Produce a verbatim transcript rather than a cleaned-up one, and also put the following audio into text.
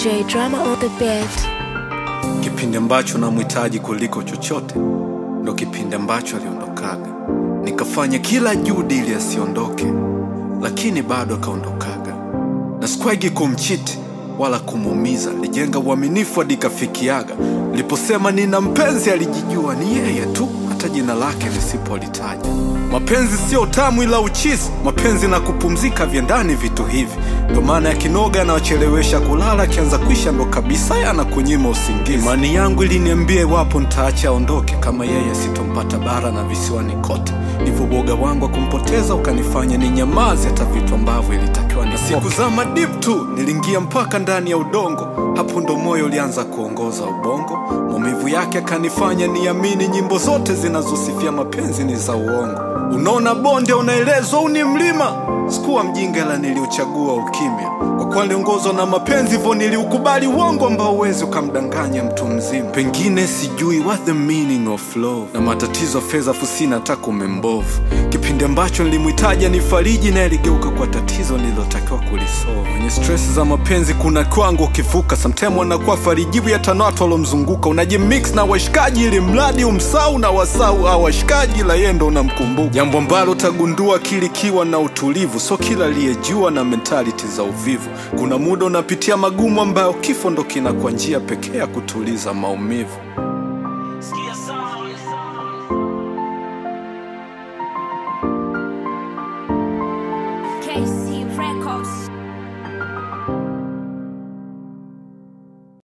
J Drama on the beat. Kipindi ambacho namhitaji kuliko chochote ndo kipindi ambacho aliondokaga. Nikafanya kila juhudi ili asiondoke, lakini bado akaondokaga. Na sikuwahi kumchiti wala kumuumiza, alijenga uaminifu hadi kafikiaga. Niliposema nina mpenzi alijijua ni yeye tu, hata jina lake nisipolitaja. Mapenzi sio tamu ila uchizi, mapenzi na kupumzika viendani vitu hivi. Ndo maana ya kinoga na wachelewesha kulala, kianza kuisha ndo kabisa yanakunyima usingizi. Imani yangu iliniambia wapo nitaacha aondoke, kama yeye sitompata bara na visiwani kote. Hivyo boga wangu kumpoteza ukanifanya ni nyamazi hata vitu ambavyo ilitakiwa ni siku za madip tu. Nilingia mpaka ndani ya udongo, hapo ndo moyo ulianza kuongoza ubongo. Maumivu yake akanifanya niamini nyimbo zote zinazosifia mapenzi ni za uongo. Unaona bonde unaelezwa uni mlima, sikuwa mjinga la niliuchagua ukimya. Kwa kuwa niliongozwa na mapenzi hivyo niliukubali uongo ambao uwezi ukamdanganya mtu mzima. Pengine sijui what the meaning of love, na matatizo fedha fusina taka umembovu. Kipindi ambacho nilimhitaji nifariji na iligeuka kwa tatizo nililotakiwa kulisolve. Mwenye stress za mapenzi kuna kwangu ukivuka, sometimes wanakuwa farijibu ya tanato alomzunguka. Unajimix na washikaji ili mradi umsau na wasau au washikaji la yendo unamkumbuka. Jambo ambalo utagundua kilikiwa na utulivu, so kila aliyejua na mentality za uvivu. Kuna muda unapitia magumu ambayo kifo ndo kinakuwa njia pekee ya kutuliza maumivu. Sikia sana